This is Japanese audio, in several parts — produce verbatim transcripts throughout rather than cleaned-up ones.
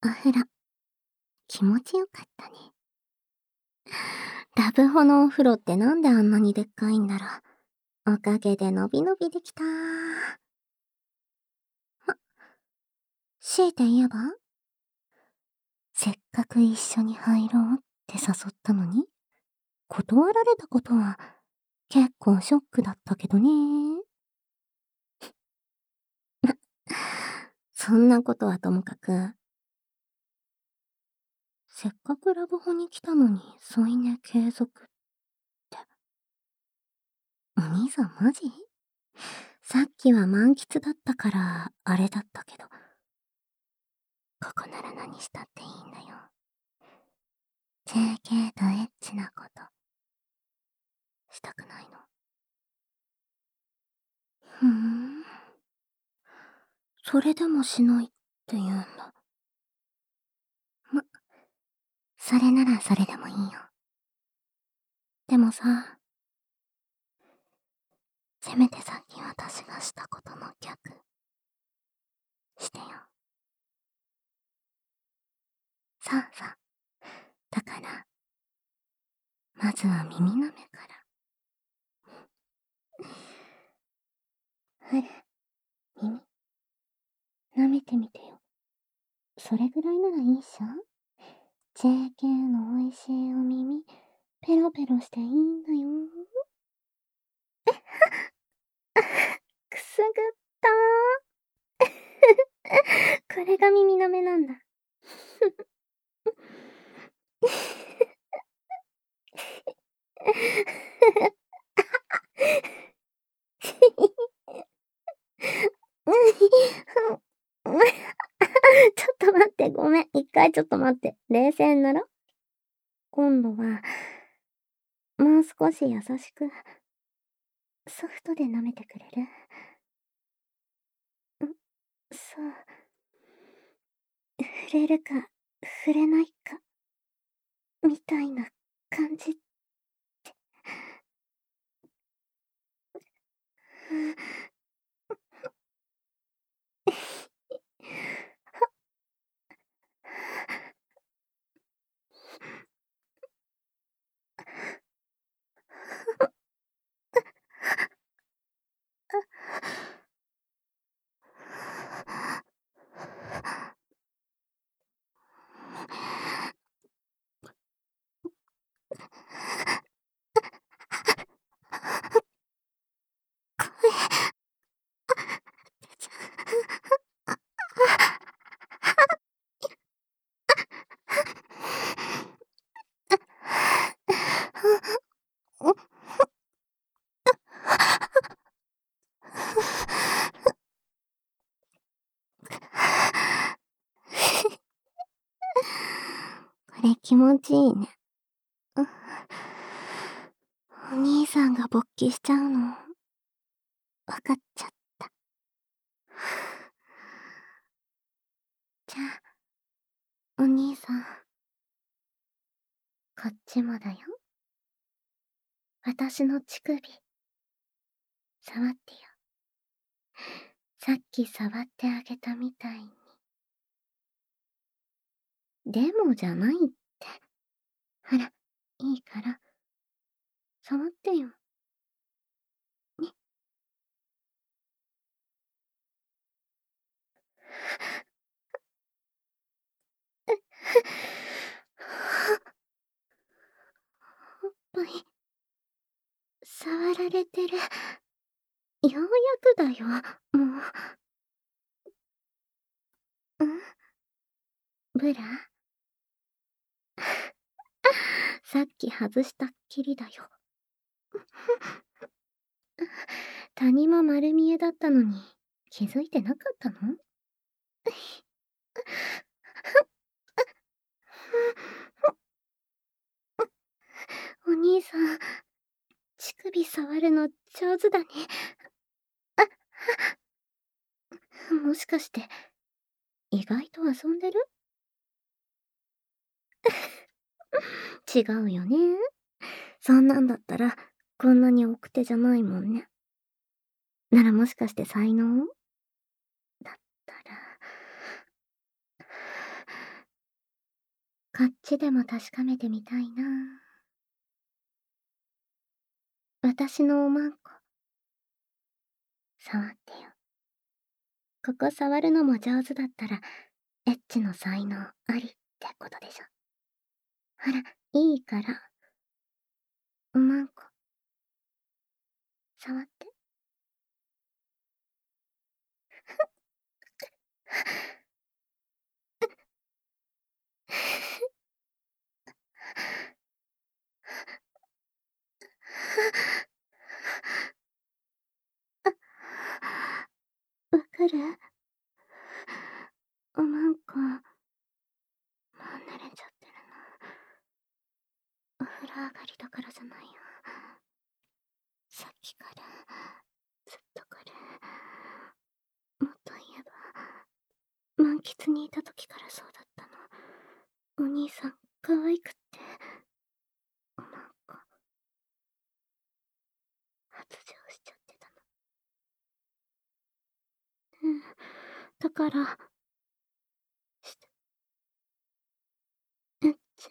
お風呂、気持ちよかったね。ラブホのお風呂ってなんであんなにでっかいんだろう。おかげでのびのびできたー。ま、強いて言えば、せっかく一緒に入ろうって誘ったのに、断られたことは結構ショックだったけどね。そんなことはともかく、せっかくラブホに来たのに添い寝継続って。お兄さんマジ？さっきは満喫だったからあれだったけど、ここなら何したっていいんだよ。ジェーケー とエッチなことしたくないの？ふーん、それでもしないって言うんだ。ま、それならそれでもいいよ。でもさ、せめてさっき私がしたことの逆してよ。さあさ、だからまずは耳舐めから。ほら、耳舐めてみてよ。それぐらいならいいっしょ。 ジェーケー の美味しいお耳ペロペロしていいんだよ。くすぐったー。これが耳舐めなんだ。ちょっと待って、ごめん。一回ちょっと待って。冷静になろ。今度は、もう少し優しく、ソフトで舐めてくれる？ん、そう。触れるか、触れないか、みたいな感じって。これ気持ちいいね。お兄さんが勃起しちゃうの、わかっちゃった。じゃあ、お兄さん、こっちもだよ。私の乳首、触ってよ。さっき触ってあげたみたいに。でもじゃないって。ほら、いいから、触ってよ。ね。おっぱい、触られてる。ようやくだよ、もう。ん？ブラ？さっき外したっきりだよ。谷間丸見えだったのに気づいてなかったの？お兄さん、乳首触るの上手だね。あ、もしかして、意外と遊んでる？違うよね。そんなんだったら、こんなに奥手じゃないもんね。ならもしかして才能？だったら、 こっちでも確かめてみたいな。私のおまんこ。触ってよ。ここ触るのも上手だったら、エッチの才能ありってことでしょ。ほら、いいから。おまんこ。触って。わかる？おまんこ、もう慣れちゃってるの。お風呂上がりだからじゃないよ。さっきから、ずっとこれ。もっと言えば、満喫にいた時からそうだったの。お兄さん、可愛くって。おまんこ、発情しちゃってたの。うん。だから、して、エッチ。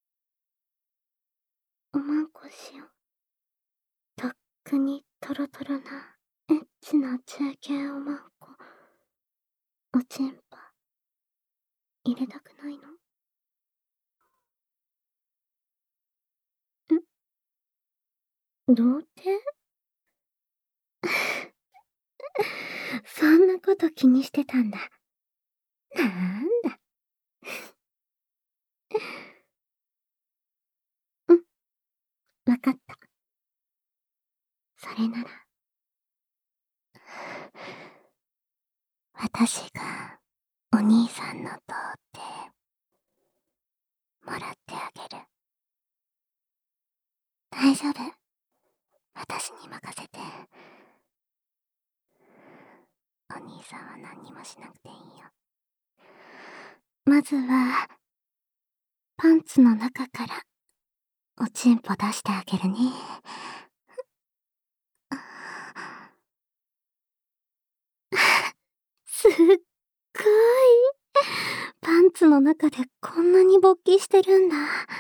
おまんこしよう。とっくにトロトロな、エッチな中継おまんこ。おちんぽ、入れたくないの？ん？童貞？そんなこと気にしてたんだ。なんだ。うん、わかった。それなら、私がお兄さんの童貞、もらってあげる。大丈夫。私に任せて。お兄さんは何にもしなくていいよ。まずは、パンツの中から、おちんぽ出してあげるね。すっごい。パンツの中でこんなに勃起してるんだ。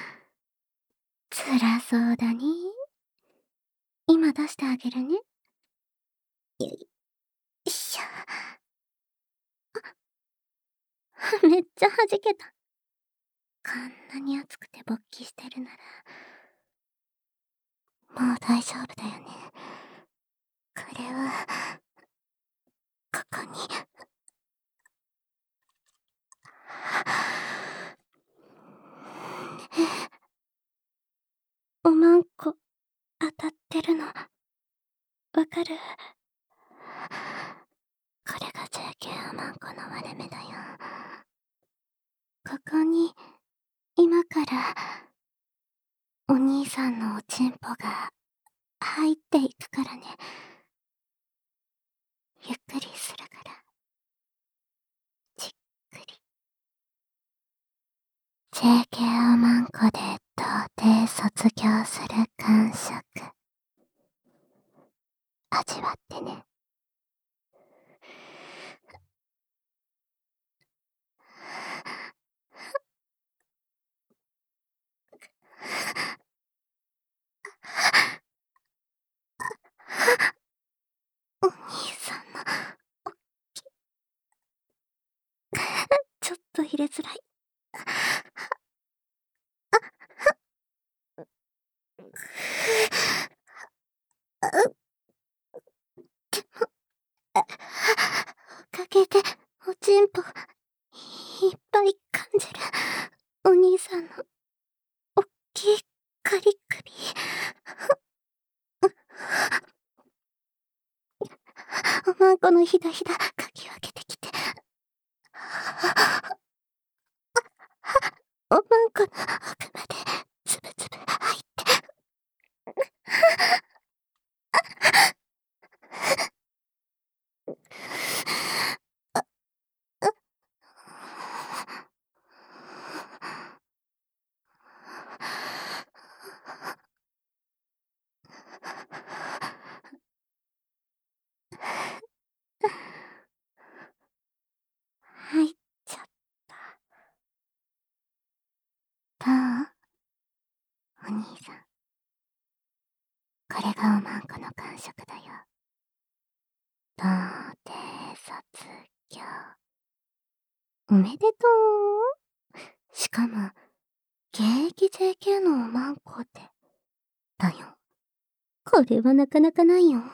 辛そうだね。今出してあげるね。よいしょ。めっちゃ弾けた。こんなに熱くて勃起してるなら、もう大丈夫だよね。これは、ここに。おまんこ、当たってるの。わかる？これが中級おまんこの割れ目だよ。ここに、今から、お兄さんのおちんぽが入っていくからね。ゆっくりするから。じっくり。ジェーケー おまんこで童貞卒業する感触。味わってね。お兄さんの、おっき、ちょっと入れづらい。おかげで、おちんぽ、いっぱい感じる。お兄さんの、おっきい、カリ首。おまんこのひだひだ、かき分けてきて。おまんこの奥まで、つぶつぶ入って。 お兄さん、これがおまんこの感触だよ。童貞卒業。おめでとう。しかも、現役 ジェーケー のおまんこって。だよ。これはなかなかないよ。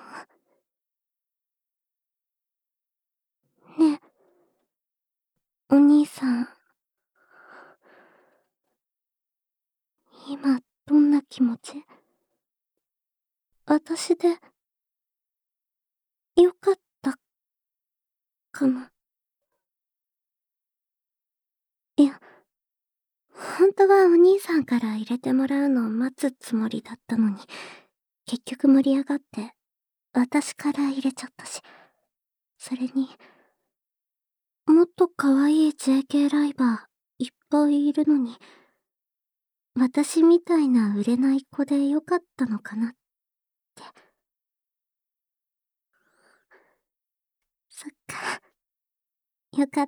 ねえ、お兄さん。今、どんな気持ち？私で、よかった、かな。いや、本当はお兄さんから入れてもらうのを待つつもりだったのに、結局盛り上がって、私から入れちゃったし。それに、もっと可愛い ジェーケー ライバーいっぱいいるのに、私みたいな売れない子でよかったのかなって。そっか。よかった。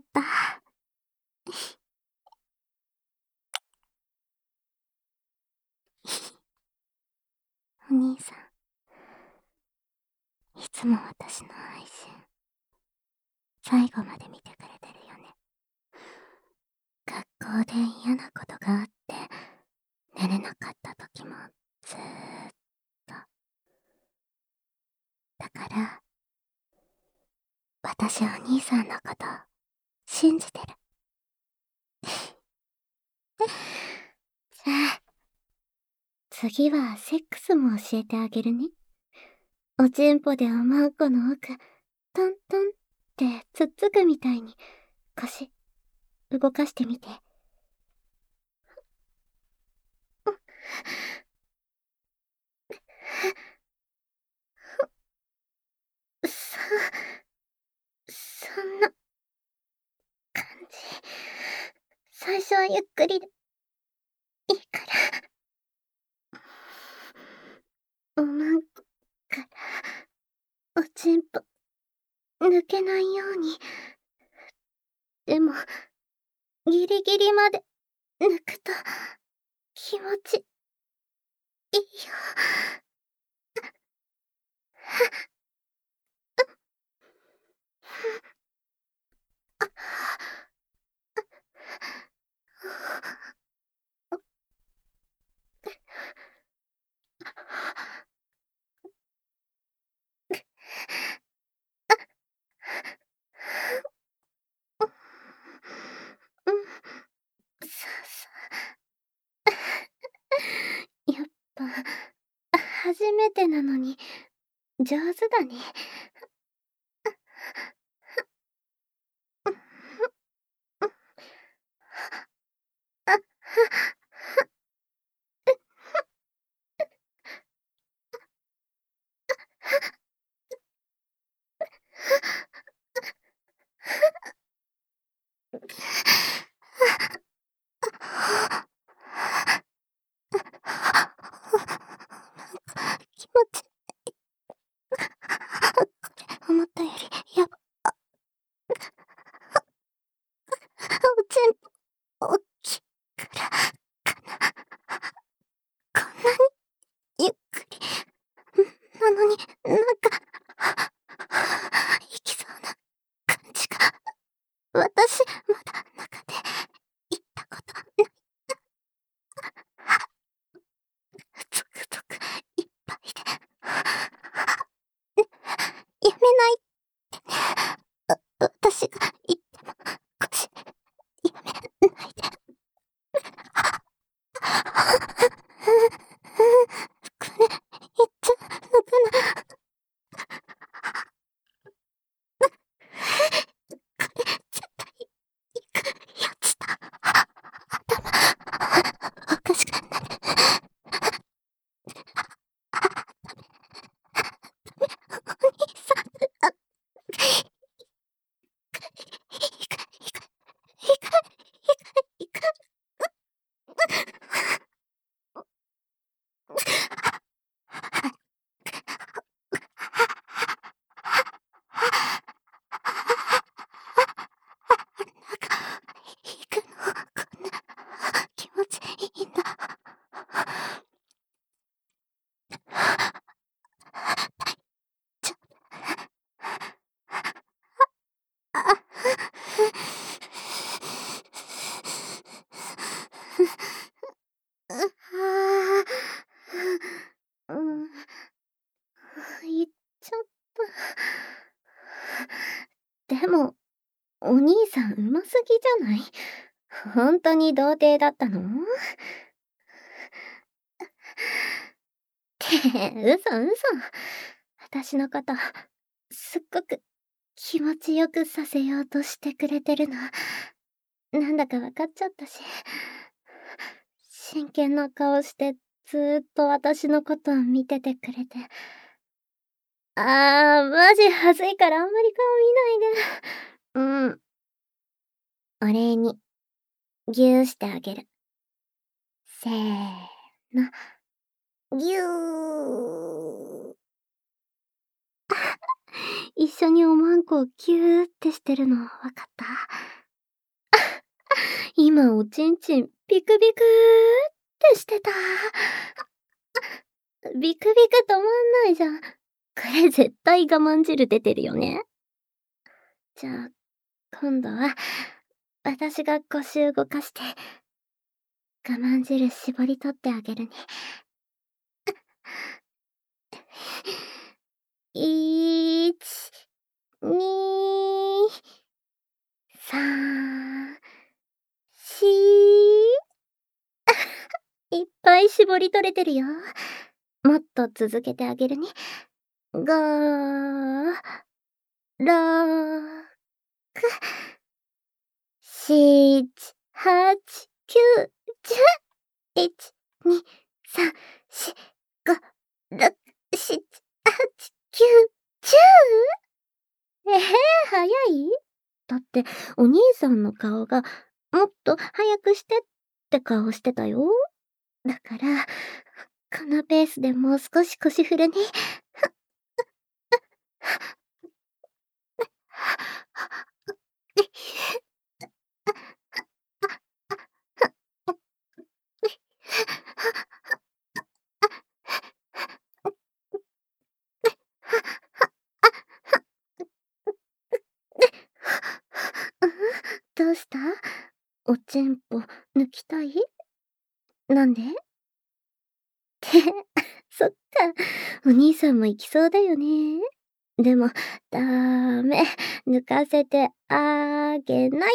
お兄さん、いつも私の配信、最後まで見てくれてるよね。学校で嫌なことがあって、寝れなかった時も、ずーっと。だから、私お兄さんのこと、信じてる。じゃあ、次はセックスも教えてあげるね。おちんぽでおまんこの奥、トントンってつっつくみたいに、腰、動かしてみて。そ、そんな、感じ。最初はゆっくりで、いいから。おまんこから、おちんぽ、抜けないように。でも、ギリギリまで、抜くと、気持ち、いいよ。うん、そうそう。やっぱ、初めてなのに、上手だね。気持ち、思ったより、やば、おちんぽ、大きいからかな。こんなに、ゆっくり、なのに、なんか、いきそうな感じが、私、まだ中で、行ったことない。ゾクゾク、いっぱいで、やめないってね。私が言っても、腰、やめないで。これ、言っちゃうのかな。これ、絶対、 でも、お兄さん上手すぎじゃない？ほんとに童貞だったの？って、嘘嘘。私のこと、すっごく気持ちよくさせようとしてくれてるの、なんだか分かっちゃったし。真剣な顔してずーっと私のことを見ててくれて。ああ、マジ恥ずいからあんまり顔見ないで。うん。お礼に、ぎゅーしてあげる。せーの。ぎゅー。一緒におまんこをぎゅーってしてるのわかった？今おちんちんビクビクってしてた。ビクビク止まんないじゃん。これ絶対我慢汁出てるよね。じゃあ、今度は、私が腰動かして、我慢汁絞り取ってあげるね。いち、に、さん、し、いっぱい絞り取れてるよ。もっと続けてあげるね。ご、ろく、しち、はち、きゅう、じゅう。いち、に、さん、し、ご、ろく、しち、はち、きゅう、じゅう。えへ、早い？だって、お兄さんの顔が、もっと早くしてって顔してたよ。だから、このペースでもう少し腰振るね。どうした？おちんぽ抜きたい？なんで？って、そっか。お兄さんも行きそうだよね。でも、ダメ。抜かせてあげない。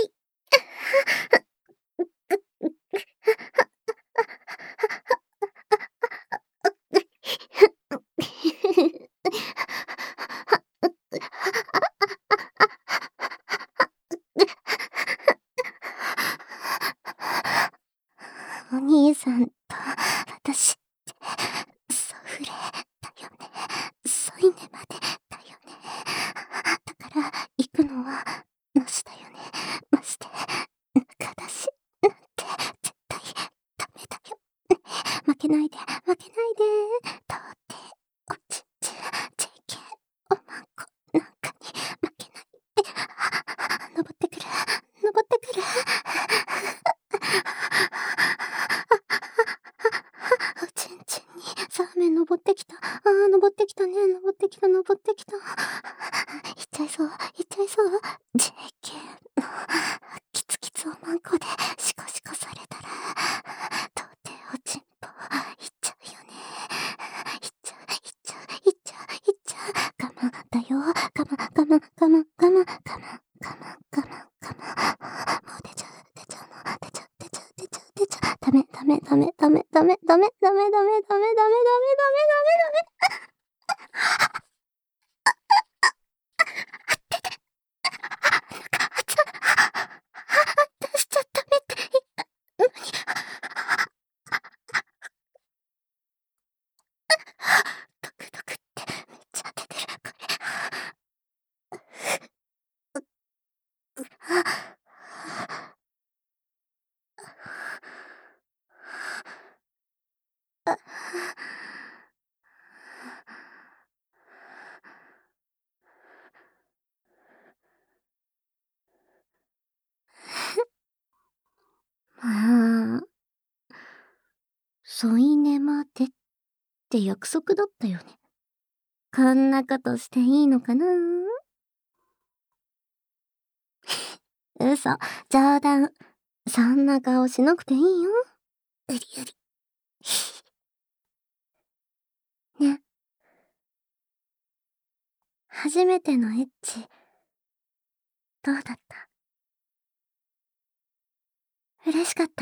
お兄さんと私、ソフレだよね。添い寝までだよね。だから、行くのは、なしだよね。まして、ぬかだし、なんて、絶対、ダメだよ。ね、負けないで、負けないで。到底、おちんちん、ジェーケー、おまんこ、なんかに、負けないで。登ってくる、登ってくる。おちんちんにサーメン登ってきた。あー、登ってきたね。登ってきた、登ってきた。いっちゃいそう、いっちゃいそう。ジェーケー のキツキツおまんこでシコシコされたら、到底おちんぽいっちゃうよね。いっちゃう、いっちゃう、いっちゃう、いっちゃう。我慢だよ。我慢、我慢、我慢、我慢、我慢、我慢、我慢、我慢。もう出ちゃう、出ちゃうの。出ちゃう、出ちゃう、出ちゃう、出ちゃう。ダメ、ダメ、ダメ、ダメ、ダメ、ダメ、ダメ、ダメ、ダメ、ダメ、ダメ、ダメ、ダメ、ダメ、ダメ。出しちゃダメって言ったのに。ドクドクってめっちゃ出てる、これ。まあ、添い寝までって約束だったよね。こんなことしていいのかな？嘘、冗談。そんな顔しなくていいよ。うりうり。ね。初めてのエッチ、 どうだった？嬉しかった？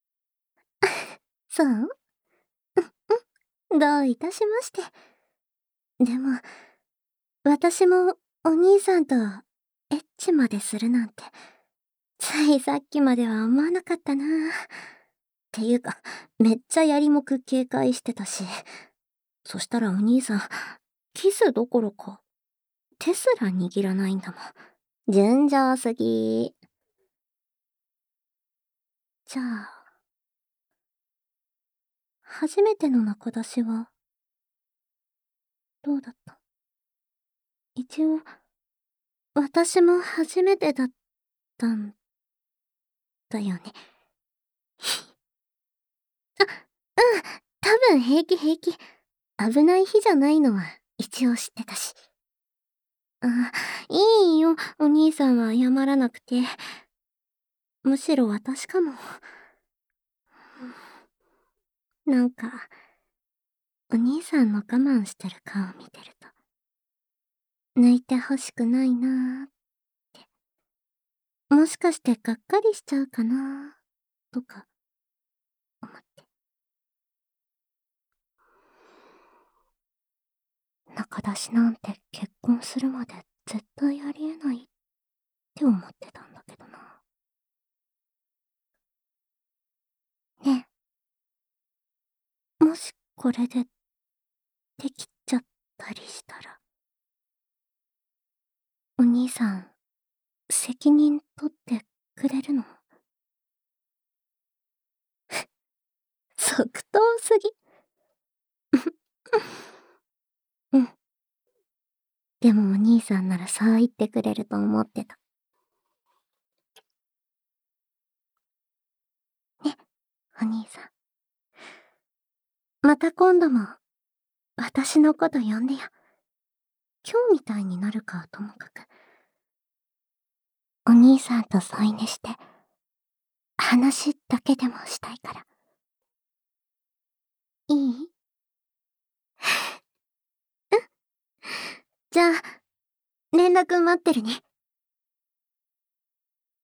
そう？うんうん。どういたしまして。でも、私もお兄さんとエッチまでするなんて、ついさっきまでは思わなかったな。っていうか、めっちゃやりもく警戒してたし。そしたらお兄さん、キスどころか、手すら握らないんだもん。純情すぎ。じゃあ、初めての中出しは、どうだった？一応、私も初めてだったんだよね。あ、うん、多分平気平気。危ない日じゃないのは一応知ってたし。あ、いいよ、お兄さんは謝らなくて。むしろ私かも。なんか、お兄さんの我慢してる顔見てると、泣いてほしくないなーって。もしかしてがっかりしちゃうかなーとか、思って。仲出しなんて結婚するまで絶対ありえないって思ってたんだけどな。ねえ、もしこれでできちゃったりしたら、お兄さん、責任取ってくれるの？即答すぎ。うん。でもお兄さんならそう言ってくれると思ってた。ね、お兄さん。また今度も、私のこと呼んでよ。今日みたいになるかはともかく。お兄さんと添い寝して、話だけでもしたいから。いい？うん。じゃあ、連絡待ってるね。